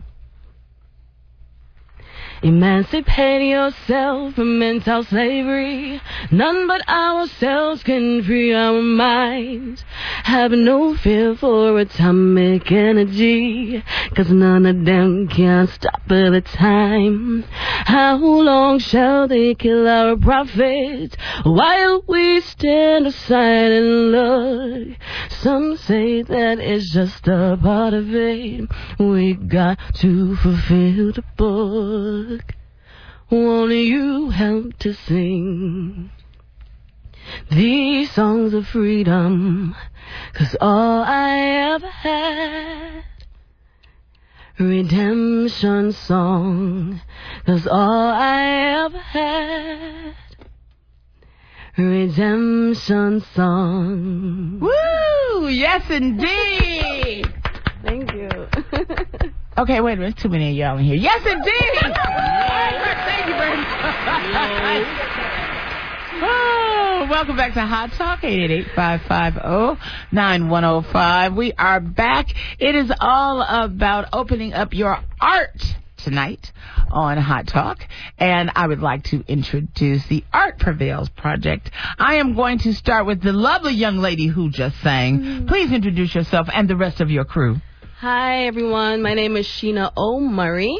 Emancipate yourself from mental slavery. None but ourselves can free our minds. Have no fear for atomic energy, 'cause none of them can stop at a time. How long shall they kill our prophets while we stand aside and look? Some say that it's just a part of it. We got to fulfill the book. Won't you help to sing these songs of freedom? 'Cause all I ever had, redemption song. 'Cause all I ever had, redemption song. Woo! Yes, indeed. Thank you. Okay, wait a minute. Too many of y'all in here. Yes, indeed. Thank you very much. Oh, welcome back to Hot Talk, eight eight eight, five five zero, nine one zero five. We are back. It is all about opening up your art tonight on Hot Talk, and I would like to introduce the Art Prevails Project. I am going to start with the lovely young lady who just sang. Mm. Please introduce yourself and the rest of your crew. Hi, everyone. My name is Sheena O. Murray.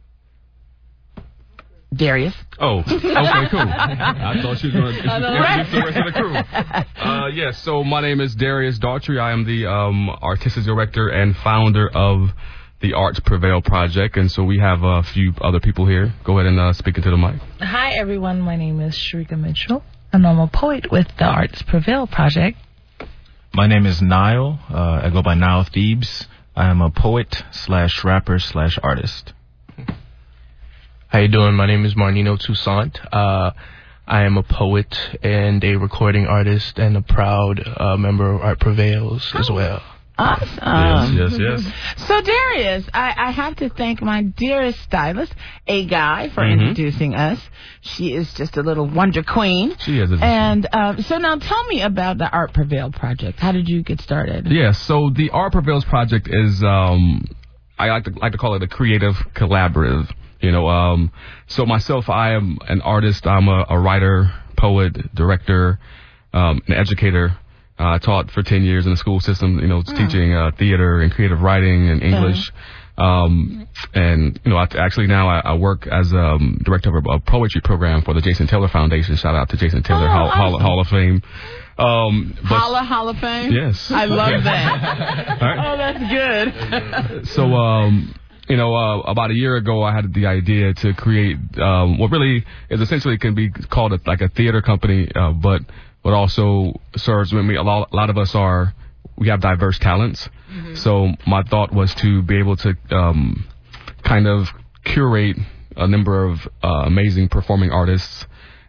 Darius. Oh, okay, cool. I thought she was going to introduce the rest of the crew. Uh, yes, so my name is Darius Daughtry. I am the um, artistic director and founder of the Arts Prevail Project, and so we have a few other people here. Go ahead and uh, speak into the mic. Hi, everyone. My name is Sharika Mitchell, and I'm a poet with the Arts Prevail Project. My name is Niall. Uh, I go by Niall Thebes. I am a poet slash rapper slash artist. How you doing? My name is Marnino Toussaint. Uh, I am a poet and a recording artist and a proud uh, member of Art Prevails as well. Awesome. Yes, yes, yes. So, Darius, I, I have to thank my dearest stylist, A Guy, for Mm-hmm. introducing us. She is just a little wonder queen. She is. Isn't And uh, so now tell me about the Art Prevail Project. How did you get started? Yeah, so the Art Prevails Project is, um, I like to, like to call it a creative collaborative. You know, um, so myself, I am an artist. I'm a, a writer, poet, director, um, an educator. Uh, I taught for ten years in the school system, you know, mm. teaching uh, theater and creative writing and English. Uh-huh. Um, and, you know, I, actually now I, I work as um, director of a, a poetry program for the Jason Taylor Foundation. Shout out to Jason Taylor, oh, Hall, awesome. Hall, Hall of Fame. Um, but, Holla Hall of Fame? Yes. I love that. Right. Oh, that's good. So, um, you know, uh, about a year ago, I had the idea to create um, what really is essentially can be called a, like a theater company, uh, but but also serves with me. A lot, a lot of us are, we have diverse talents. Mm-hmm. So my thought was to be able to um, kind of curate a number of uh, amazing performing artists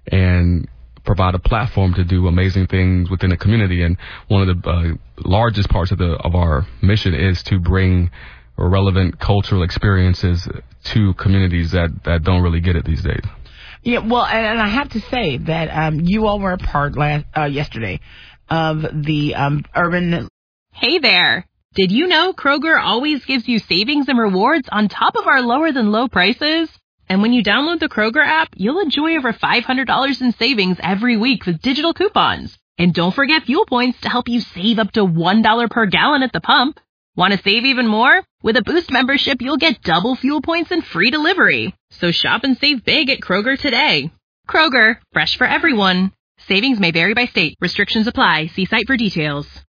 and provide a platform to do amazing things within the community. And one of the uh, largest parts of the of our mission is to bring relevant cultural experiences to communities that, that don't really get it these days. Yeah, well, and, and I have to say that um, you all were a part last uh, yesterday of the um, urban. Hey there. Did you know Kroger always gives you savings and rewards on top of our lower than low prices? And when you download the Kroger app, you'll enjoy over five hundred dollars in savings every week with digital coupons. And don't forget fuel points to help you save up to one dollar per gallon at the pump. Want to save even more? With a Boost membership, you'll get double fuel points and free delivery. So shop and save big at Kroger today. Kroger, fresh for everyone. Savings may vary by state. Restrictions apply. See site for details.